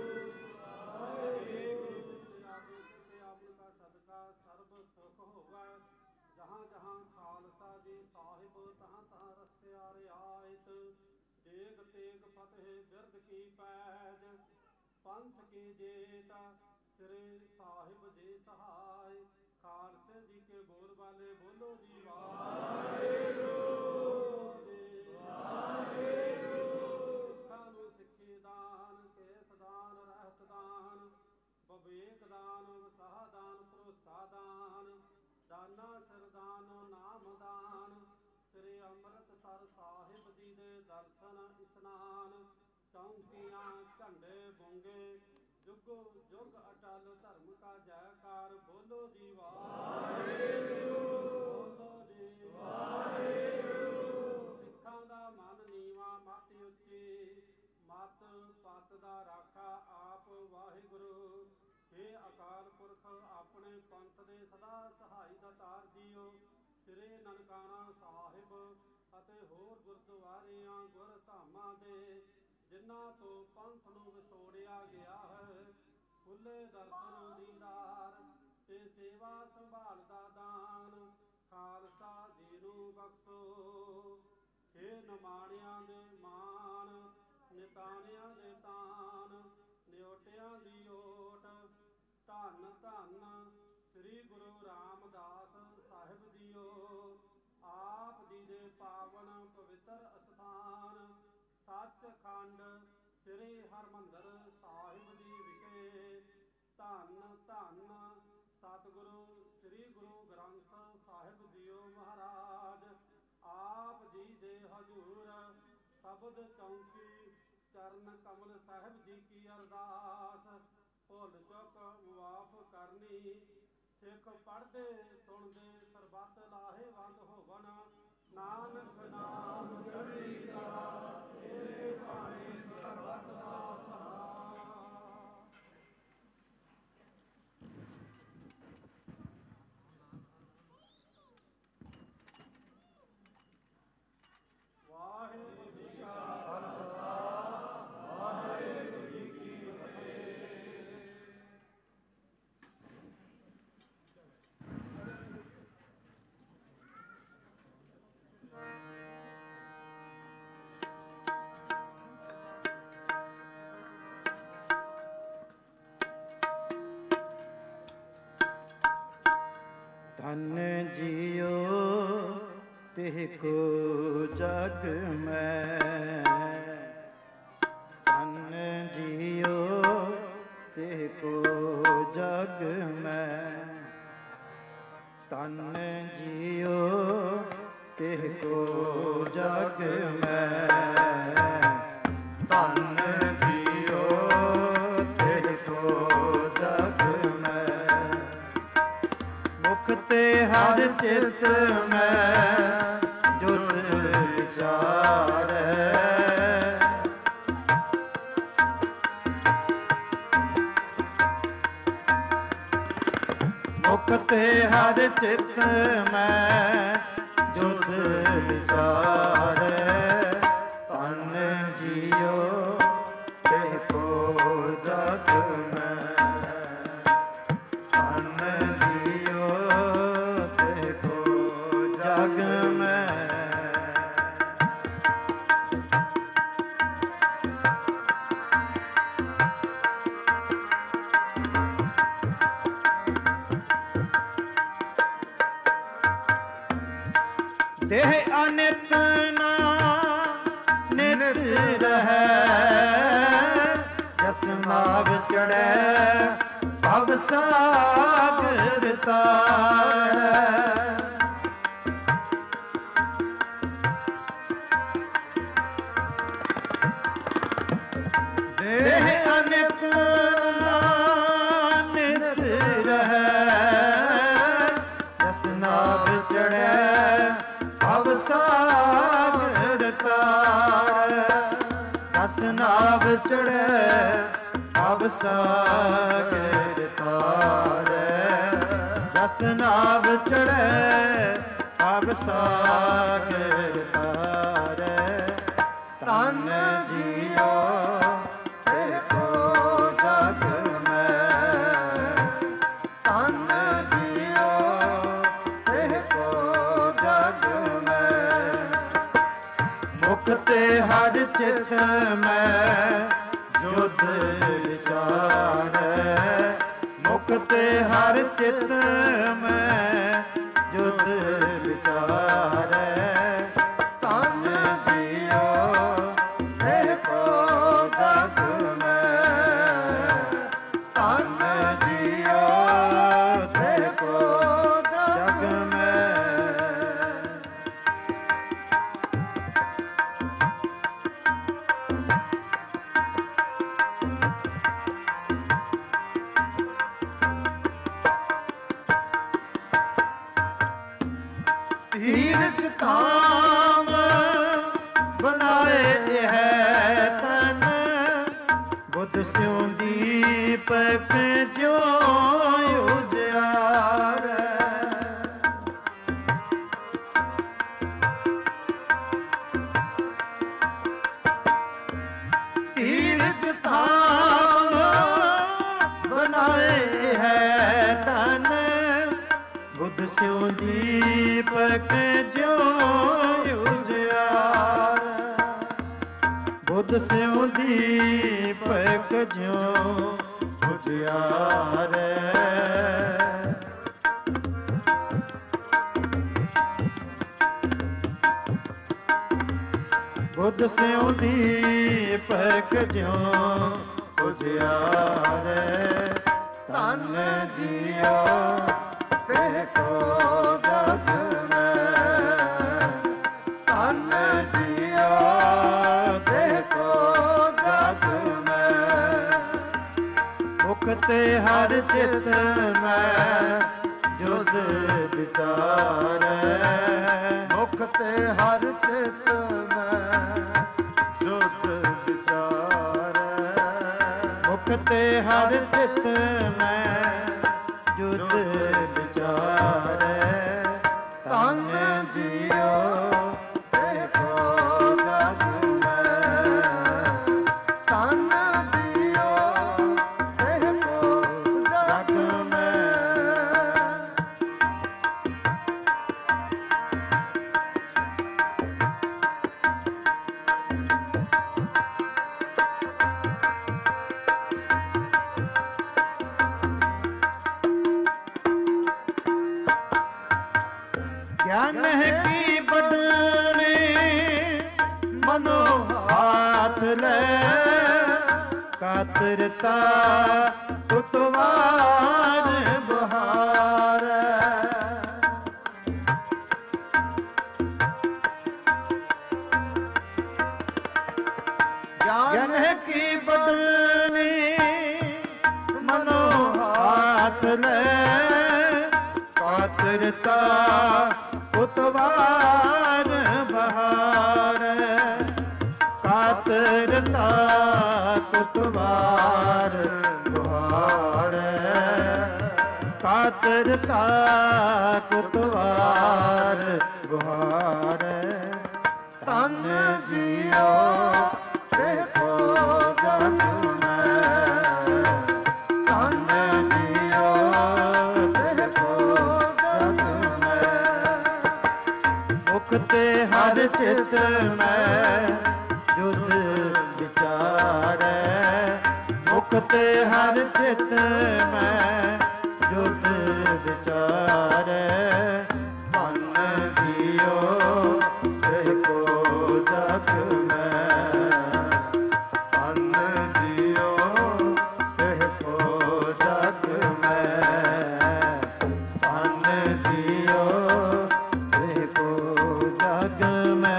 ਵਾਹਿਗੁਰੂ। ਆਪਨ ਕਾ ਸਦਕਾ ਸਰਬ ਸੁਖ ਹੋਵੈ। ਜਹਾਂ ਜਹਾਂ ਖਾਲਸਾ ਜੀ ਸਾਹਿਬ ਤਹਾਂ ਤਹਾਂ ਰਸਿਆ ਰਿਆਇਤ। ਦੇਗ ਤੇਗ ਫਤਿਹ ਬਿਰਦ ਕੀ ਪੈਜ ਪੰਥ ਕੀ ਜੇਤ ਸ੍ਰੀ ਸਾਹਿਬ ਜੀ ਸਹਾਇ। ਖਾਲਸੇ ਜੀ ਕੇ ਬੋਲ ਵਾਲੇ ਬੋਲੋ ਜੀ ਵਾਹਿਗੁਰੂ, ਬੋਲੋ ਜੀ ਵਾਹਿਗੁਰੂ। ਸਿੱਖਾਂ ਨੂੰ ਸਿੱਖੀ ਦਾਨ ਕੇਸ ਦਾਨ ਰਹਿਤ ਦਾਨ ਵਿਵੇਕ ਦਾਨ ਵਸਾਹ ਦਾਨ ਭਰੋਸਾ ਦਾਨ ਦਾਨਾ ਸਰਦਾਨ ਨਾਮ ਦਾਨ। ਸ੍ਰੀ ਅੰਮ੍ਰਿਤਸਰ ਸਾਹਿਬ ਜੀ ਦੇ ਦਰਸ਼ਨ ਇਸ਼ਨਾਨ। ਚੌਂਕੀਆਂ ਝੰਡੇ ਬੁੰਗੇ ਜੁਗ ਜੁਗ ਅਟਲ ਧਰਮ ਕਾ ਜੈਕਾਰ ਬੋਲੋ ਜੀ ਵਾਹਿਗੁਰੂ, ਬੋਲੋ ਜੀ ਵਾਹਿਗੁਰੂ। ਸਿੱਖਾਂ ਦਾ ਮਨ ਨੀਵਾਂ ਮਤ ਉੱਚੀ ਮਤ ਪਤ ਦਾ ਰਾਖਾ ਆਪ ਵਾਹਿਗੁਰੂ। ਹੇ ਅਕਾਲ ਪੁਰਖ ਆਪਣੇ ਪੰਥ ਦੇ ਸਦਾ ਸਹਾਈ ਦਾਤਾਰ ਜੀਓ। ਸ੍ਰੀ ਨਨਕਾਣਾ ਸਾਹਿਬ ਅਤੇ ਹੋਰ ਗੁਰਦੁਆਰਿਆਂ ਗੁਰਧਾਮਾਂ ਦੇ ਜਿਨ੍ਹਾਂ ਤੋਂ ਪੰਥ ਨੂੰ ਵਿਛੋੜਿਆ ਗਿਆ ਹੈ ਖੁੱਲੇ ਦਰਸ਼ਨ ਦੀਦਾਰ ਤੇ ਸੇਵਾ ਸੰਭਾਲ ਦਾ ਦਾਨ ਖਾਲਸਾ ਜੀ ਨੂੰ ਬਖਸ਼ੋ। ਹੇ ਨਿਮਾਣਿਆਂ ਦੇ ਮਾਣ ਨਿਤਾਣਿਆਂ ਦੇ ਤਾਨ ਨਿਓਟਿਆਂ ਦੀ ਓਟ ਧੰਨ ਧੰਨ ਸ੍ਰੀ ਗੁਰੂ ਰਾਮਦਾਸ ਸਾਹਿਬ ਜੀਓ। ਆਪ ਜੀ ਦੇ ਪਾਵਨ ਪਵਿੱਤਰ ਅਸਥਾਨ ਸੱਚਖੰਡ ਸ੍ਰੀ ਹਰਿਮੰਦਰ ਸਾਹਿਬ ਜੀ ਵਿਖੇ ਧੰਨ ਧੰਨ ਸਤਿਗੁਰੂ ਸ੍ਰੀ ਗੁਰੂ ਗ੍ਰੰਥ ਸਾਹਿਬ ਜੀਓ ਮਹਾਰਾਜ। ਆਪ ਜੀ ਦੇ ਹਜ਼ੂਰ ਸ਼ਬਦ ਚੌਂਕੀ ਚਰਨ ਕਮਲ ਸਾਹਿਬ ਜੀ ਕੀ ਅਰਦਾਸ। ਭੁੱਲ ਚੁੱਕ ਮੁਆਫ ਕਰਨੀ ਸਿੱਖ ਪੜ੍ਹਦੇ ਸੁਣਦੇ ਸਰਬੱਤ ਲਾਹੇਵੰਦ ਹੋਵਨ। ਨਾਨਕ ਨਾਮ ਚੜ੍ਹਦੀ ਕਲਾ ਤੇਰੇ ਭਾਣੇ ਸਰਬੱਤ ਦਾ ਸਹਾਰਾ। ਵਾਹਿਗੁਰੂ ਜੀ ਕਾ ਖਾਲਸਾ ਵਾਹਿਗੁਰੂ ਜੀ ਕੀ ਫਤਿਹ। ਧਨ ਜੀਓ ਤਿਹ ਕੋ ਜਗ ਮੈਂ। ਧਨ ਜੀਓ ਤਿਹ ਕੋ ਜਗ ਮੈਂ। ਧਨ ਜੀਓ ਤਿਹ ਕੋ ਜਗ ਮੈਂ। ਧਨ ਜੀਓ ਤਿਹ ਕੋ ਜਗ ਮੈਂ। ਮੁਖ ਤੇ ਹਰ ਚਿਤ ਮੈਂ ਜੁਤ ਵਿਚਾਰੈ। ਤੇ ਹਰ ਚਿਤ ਮੈਂ ਜੁਦ ਵਿਚਾਰੈ ਤਨ ਜੀਓ ਤੇ ਕੋ ਜਗ ਮੈਂ ਤਨ ਜੀਓ ਤੇ ਕੋ ਜਗ ਮੈਂ ਦੇਹ ਅਨਿਤ ਨਾ ਨਿਤ ਰਹੈ ਜਸ ਨਾਗ ਚੜੈ ਭਵ ਸਾਗਰ ਤਾਰੈ ਦੇਹ ਅਨਿਤ ਨਾ ਨਿਤ ਰਹੈ ਜਸ ਨਾਗ ਚੜੈ ਭਵ ਸਾਗਰ ਤਾਰੈ ਦਸ ਨਾਵ ਚੜ੍ਹੈ ਭਵ ਸਾਗਰ ਤਾਰੈ ਦਸ ਨਾਵ ਚੜ੍ਹੈ ਭਵ ਸਾਗਰ ਤਾਰੈ ਧਨ ਜੀਓ ਤੇ ਕੋ ਜਗ ਮੈਂ ਧਨ ਜੀਓ ਤੇ ਕੋ ਜਗ ਮੁਖ ਤੇ ਹਰ ਚਿਤ ਮੈਂ ਜੁਦ ਵਿਚਾਰੈ ਮੁਖ ਤੇ ਹਰ ਚਿਤ ਮੈਂ ਜੁਦ ਵਿਚਾਰੈ ਤਨ ਜੀਓ ਤੇ ਕੋ ਜਗ ਮੈਂ ਤਨ ਜੀਓ ਤੇ ਕੋ ਜਗ ਮੈਂ ਤੀਰਥ ਧਾਮ ਬਣਾਏ ਹੈ ਤਨ ਬੁੱਧ ਸਿਉ ਦੀਪਕ ਜੋ ਉਜਿਆਰੈ ਤੀਰਥ ਧਾਮ ਬਣਾਏ ਹੈ ਤਨ ਬੁੱਧ ਸਿਉ ਦੀਪਕ ਜੋ ਉਜਿਆਰੈ ਬੁੱਧ ਸਿਉ ਦੀਪਕ ਜੋ ਉਜਿਆਰੈ ਬੁੱਧ ਸਿਉ ਦੀਪਕ ਜੋ ਉਜਿਆਰੈ ਧਨ ਜੀਓ ਤੇ ਕੋ ਜਗ ਮੈਂ ਧਨ ਜੀਓ ਤੇ ਕੋ ਜਗ ਮੈਂ ਮੁਖ ਤੇ ਹਰ ਚਿਤ ਮੈਂ ਜੁਦ ਵਿਚਾਰੈ ਮੁਖ ਤੇ ਹਰ ਚਿਤ ਮੈਂ ਜੁਦ ਵਿਚਾਰੈ ਮੁਖ ਤੇ ਹਰ ਚਿਤ ਮੈਂ ਜੁਦ ਵਿਚਾਰੈ ਧਨ ਜੀਓ ਤੇ ਕੋ ਜਗ ਮੈਂ ਧਨ ਜੀਓ ਤੇ ਕੋ ਜਗ ਮੈਂ ज्ञान है की बदले मनो हाथ ले कातरता उतवार बहार ज्ञान है की बदले मनो हाथ ले कातरता उतवार बहार कातरता उतवार बहार ਖਾਤਰ ਕਾ ਕੁਤਵਾਰ ਗੁਹਾਰ ਤਨ ਜੀਓ ਦੇਖੋ ਜਨ ਮੈਂ ਤਨ ਜੀਓ ਦੇਖੋ ਜਨ ਮੈਂ ਮੁਖ ਤੇ ਹਰ ਚਿਤ ਮੈਂ ਜੁਦ ਵਿਚਾਰੈ ਮੁਖ ਤੇ ਹਰ ਚਿਤ ਮੈਂ ਜੁਦ ਵਿਚਾਰੈ ਮਨ ਜੀਓ ਦੇਖੋ ਜਗ ਮੈਂ ਤਨ ਜੀਓ ਦੇਖੋ ਜਗ ਮੈਂ ਤਨ ਜੀਓ ਦੇਖੋ ਜਗ ਮੈਂ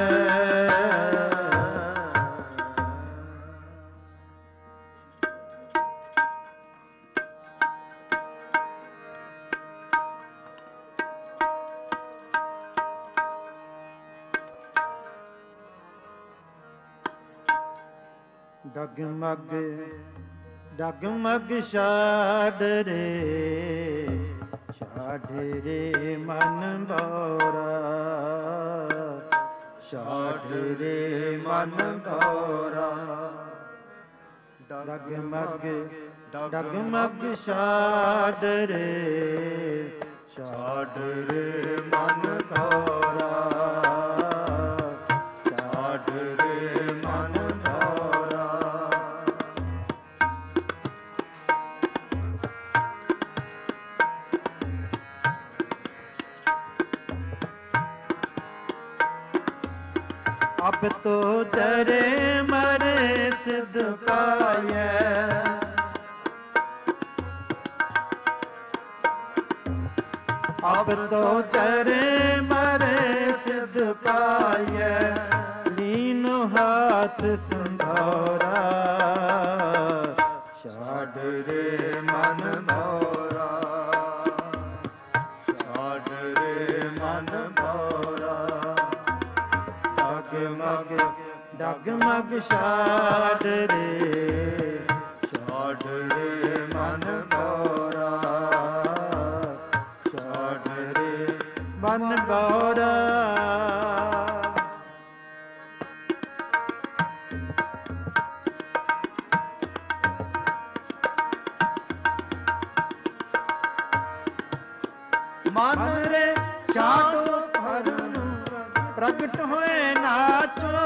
ਡਗਮਗ ਡਗਮਗ ਛਾੜ ਰੇ ਮਨ ਬੋਰਾ ਛਾੜ ਰੇ ਮਨ ਬੋਰਾ ਡਗਮਗ ਡਗਮਗ ਛਾੜ ਰੇ ਛਾੜ ਰੇ ਮਨ ਗੌਰਾ ਛਾੜ ਰੇ ਮਨ ਗੌਰਾ ਅਬ ਤੋ ਚਰੇ ਮਰੇ ਸਿਧ ਪਾਇਐ ਅਬ ਤੋ ਚਰੇ ਮਰੇ ਸਿਧ ਪਾਇਐ ਲੀਨੋ ਹਾਥ ਸੰਧਾਰਾ ਛਾੜ ਰੇ ਮਨ ਗੌਰਾ ਛਾੜ ਰੇ ਮਨ ਗੌਰਾ ਡਗਮਗ ਡਗਮਗ ਛਾੜ ਰੇ ਛਾੜ ਰੇ ਮਨ ਗੌਰਾ ਛਾੜ ਰੇ ਮਨ ਬੋਰਾ ਮਨ ਰੇ ਛਾੜੋ ਭਰਮ ਪ੍ਰਗਟ ਹੋਏ ਨਾਚੋ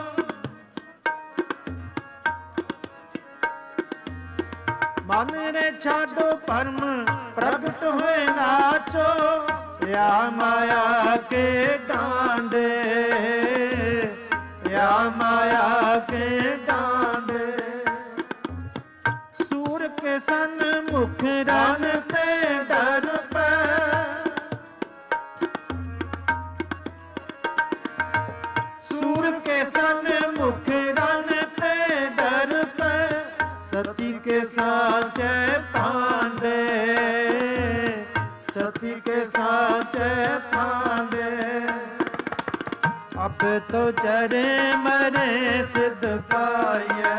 ਮਨ ਰੇ ਛਾੜੋ ਭਰਮ ਪ੍ਰਗਟ ਹੋਏ ਨਾਚੋ ਯਾ ਮਾਇਆ ਕੇ ਡਾਂਡੇ ਯਾ ਮਾਇਆ ਕੇ ਡਾਂਡੇ ਸੂਰ ਕੇ ਸਨ ਮੁਖ ਰਨ ਤੇ ਡਰ ਪੈ ਸੂਰ ਕੇ ਸਨ ਮੁਖ ਰਨ ਤੇ ਡਰ ਪੈ ਸਤੀ ਕੇ ਸਾਚੈ ਪਾਂਡੇ ਸਤੀ ਕੇ ਸਾਚੈ ਪਾਂਡੇ ਅਬ ਤੋ ਚਰੇ ਮਰੇ ਸਿਧ ਪਾਇਐ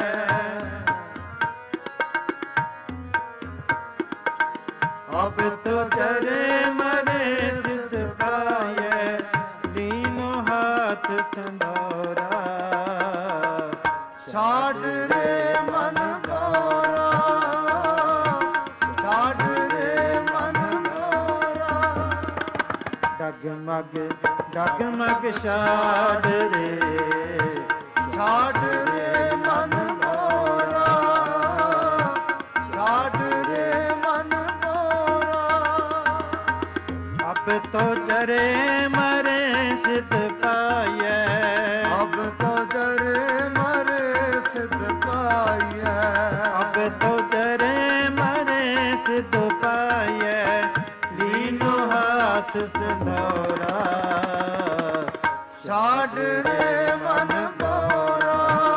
ਅਬ ਤੋ ਚਰੇ ਮਰੇ ਸਿਧ ਪਾਇਐ ਲੀਨੋ ਹਾਥ ਸੰਧਾਰਾ ਛਾੜ ਰੇ ਮਨ ਗੌਰਾ ਛਾੜ ਰੇ ਮਨ ਗੌਰਾ ਡਗਮਗ ਡਗਮਗ ਛਾੜ ਰੇ ਛਾੜ ਰੇ ਮਨ ਗੌਰਾ ਛਾੜ ਰੇ ਮਨ ਗੌਰਾ ਅਬ ਤੋ ਚਰੇ ਮਰੇ ਸਿਧ ਪਾਇਐ ਅਬ ਤੋ ਜਰੇ ਮਰੇ ਸਿਸ ਪਾਈਐ ਅਬ ਤੋ ਚਰੇ ਮਰੇ ਸਿਧ ਪਾਇਐ ਲੀਨੋ ਹਾਥ ਸੰਧਾਰਾ ਛਾੜ ਰੇ ਮਨ ਗੌਰਾ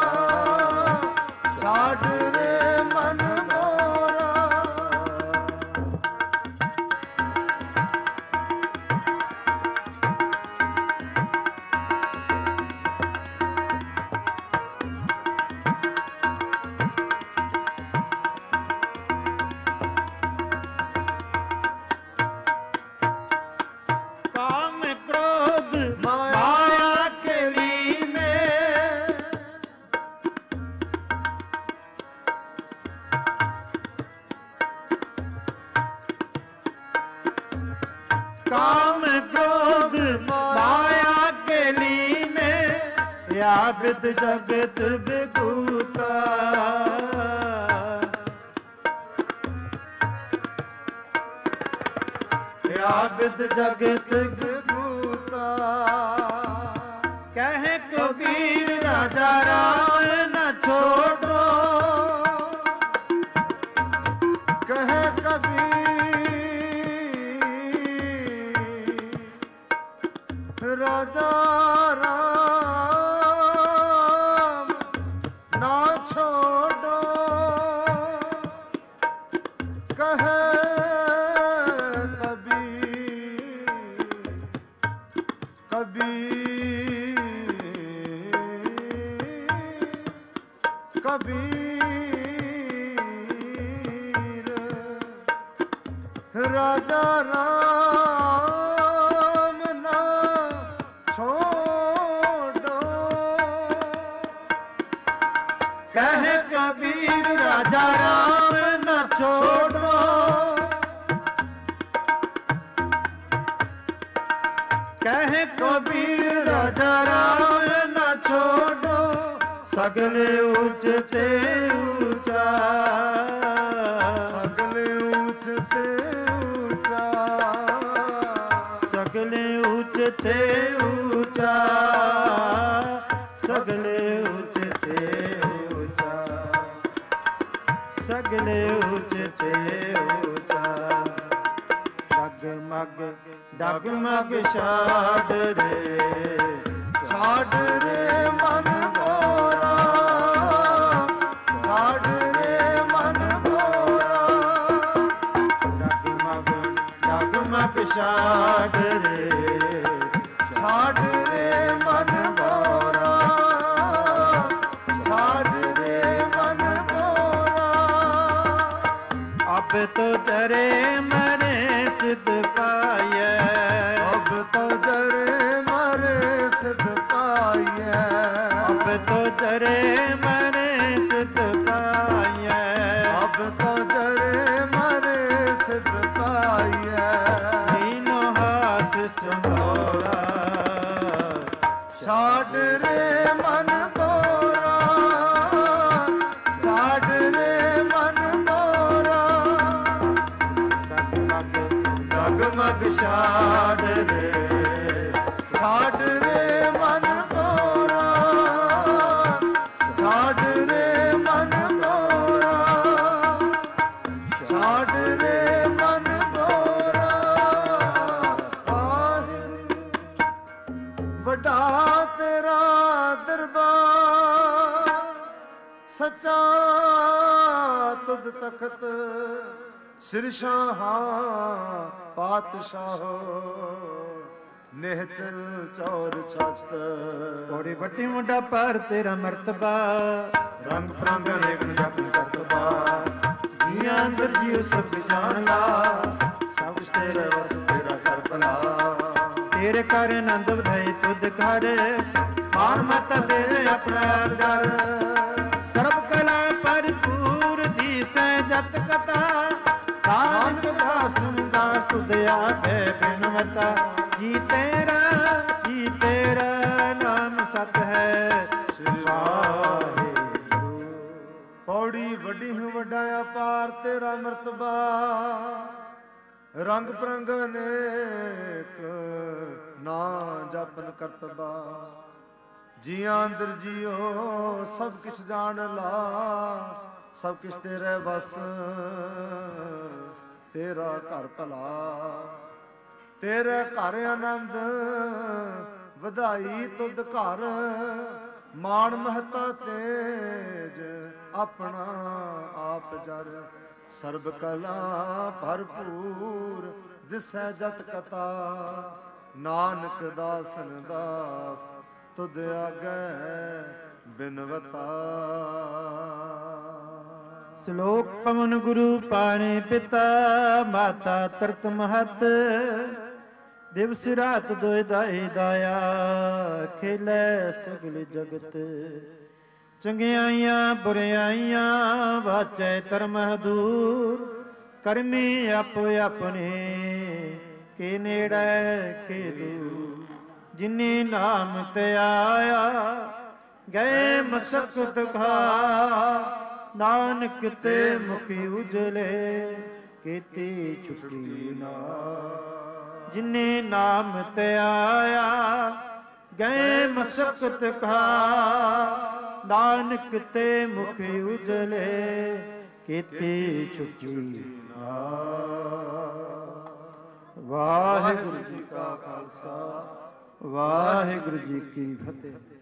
ਛਾੜ ਰੇ ਮਨ ਗੌਰਾ ਆਬਿਦ ਜਗਤ ਬਿਗੂਤਾ ਆਬਿਦ ਜਗਤ ਬਿਗੂਤਾ ਕਹੇ ਕਬੀਰ ਰਾਜਾ ਰਾਮ ਨ ਛੋੜੋ ਕਹੇ ਕਬੀਰ ਰਾਜਾ ਰਾਮ ਨਾ ਛੋੜੋ ਕਹੇ ਕਬੀਰ ਰਾਜਾ ਰਾਮ ਨਾ ਛੋੜੋ ਕਹੇ ਕਬੀਰ ਰਾਜਾ ਰਾਮ ਨਾ ਛੋੜੋ ਕਹੇ ਕਬੀਰ ਰਾਜਾ ਰਾਮ ਨਾ ਛੋੜੋ ਸਗਲੇ ਉੱਚ ਤੇ ਉੱਚਾ ਸਗਲੇ ਉੱਚ ਤੇ ਉੱਚਾ ਸਗਲੇ ਉੱਚ ਤੇ ਉੱਚਾ ਸਗਲੇ ਉੱਚ ਤੇ ਉੱਚਾ ਸਗਲੇ ਉੱਚ ਤੇ ਉੱਚਾ ਡਗਮਗ ਡਗਮਗ ਛਾੜ ਰੇ ਛਾੜ ਰੇ ਮਨ ਮੋਰਾ ਛਾੜ ਰੇ ਮਨ ਮੋਰਾ ਡਗਮਗ ਡਗਮਗ ਛਾੜ ਰੇ ਛਾੜ ਰੇ ਮਨ ਮੋਰਾ ਛਾੜ ਰੇ ਮਨ ਮੋਰਾ ਅਬ ਤੋ ਚਰੇ ਮਰੇ ਸਿਧ ਪਾਇਐ ਅਬ ਤੋ ਚਰੇ ਮਰੇ ਸਿਧ ਪਾਇਐ ਅਬ ਤੋ ਚਰੇ ਮਰੇ ਸਿਧ ਪਾਇਐ ਅਬ ਤੋ ਚਰੇ ਮਰੇ ਸਿਧ ਪਾਇਐ ਤੀਨੋ ਹਾਥ ਸੰਭੋਰਾ ਛਾੜ ਰੇ ਮਨ ਮੋਰਾ ਛਾੜ ਰੇ ਮਨ ਮੋਰਾ ਡਗਮਗ ਛਾੜ ਰੇ ਛਾੜ ਰੇ ਮਨ ਮੋਰਾ ਛਾੜ ਰੇ ਮਨ ਮੋਰਾ ਛਾੜ ਰੇ ਮਨ ਮੋਰਾ ਵੱਡਾ ਤੇਰਾ ਦਰਬਾਰ ਸੱਚਾ ਤੁਧ ਤਖਤ ਸਿਰ ਸ਼ਾਹਾਂ ਪਾਤਸ਼ਾਹੋ ਨਿਹਚਲ ਚੌਰ ਛੱਤ ਕੋੜੀ ਵੱਡੀ ਮੁੰਡਾ ਪਰ ਤੇਰਾ ਮਰਤਬਾ ਰੰਗ ਪ੍ਰੰਗ ਅਨੇਕ ਜਪ ਕਰਤਬਾ ਜੀਆਂ ਅੰਦਰ ਜੀਉ ਸਭ ਜਾਣ ਲਾ ਸਭ ਕੁਛ ਤੇਰਾ ਵਸ ਤੇਰਾ ਕਰ ਭਲਾ ਤੇਰੇ ਕਰ ਆਨੰਦ ਵਧਾਈ ਤੁਧ ਕਰ ਮਾਨ ਮਤ ਦੇ ਆਪਣਾ ਅਰਦਾਰ ਸਰਬ ਕਲਾ ਭਰਪੂਰ ਦੀ ਸਹਿਜਤ ਕਥਾ ਨਾਨਕ ਦਾਸ ਸੁਣਦਾ ਤੁਧ ਆਖੇ ਬਿਨਵਤਾ ਜੀ ਤੇਰਾ ਨਾਮ ਸਤ ਹੈ ਸ੍ਰੀ ਵਾਹਿਗੁਰੂ ਪੌੜੀ ਵੱਡੀ ਹੂੰ ਵੱਡਾ ਅਪਾਰ ਤੇਰਾ ਮਰਤਬਾ ਰੰਗ ਪ੍ਰੰਗ ਅਨੇਕ ਨਾ ਜਪਨ ਕਰਤਬਾ ਜੀਆਂ ਅੰਦਰ ਜੀਓ ਸਭ ਕਿਛ ਜਾਣ ਲਾ ਸਭ ਕਿਛ ਤੇਰੇ ਬਸ ਤੇਰਾ ਘਰ ਭਲਾ ਤੇਰੇ ਘਰ ਆਨੰਦ ਵਧਾਈ ਤੁਧ ਘਰ ਮਾਣ ਮਹਤਾ ਤੇਜ ਆਪਣਾ ਆਪ ਜਰ ਸਰਬ ਕਲਾ ਭਰਪੂਰ ਦਿਸੈ ਜਤ ਕਤਾ ਨਾਨਕ ਦਾਸਨ ਦਾਸ ਤੁਧ ਆਗੈ ਬਿਨਵਤਾ ਸ਼ਲੋਕ ਪਵਨ ਗੁਰੂ ਪਾਣੀ ਪਿਤਾ ਮਾਤਾ ਤਰਤ ਮਹਤ ਦਿਵਸ ਰਾਤ ਦੋਇ ਦਾਈ ਦਾਇਆ ਖੇਲੇ ਸਗਲ ਜਗਤ ਚੰਗਿਆਈਆਂ ਬੁਰਿਆਈਆਂ ਵਾਚੈ ਧਰਮ ਦੂਰ ਕਰਮੀ ਆਪੋ ਆਪਣੇ ਕੇ ਨੇੜੇ ਕੇ ਦੂਰ ਜਿਨੇ ਨਾਮ ਤੇ ਆਇਆ ਗਏ ਮਸਕਤ ਖਾ ਨਾਨਕ ਤੇ ਮੁਖੀ ਉਜਲੇ ਕੀਤੀ ਛੁੱਟੀ ਨਾ ਜਿਨੇ ਨਾਮ ਤੇ ਆਇਆ ਗਏ ਮਸਕਤ ਖਾ ਨਾਨਕ ਤੇ ਮੁਖੀ ਉਜਲੇ ਕੀਤੀ ਛੁੱਟੀ ਨਾ। ਵਾਹਿਗੁਰੂ ਜੀ ਕਾ ਖਾਲਸਾ ਵਾਹਿਗੁਰੂ ਜੀ ਕੀ ਫਤਿਹ।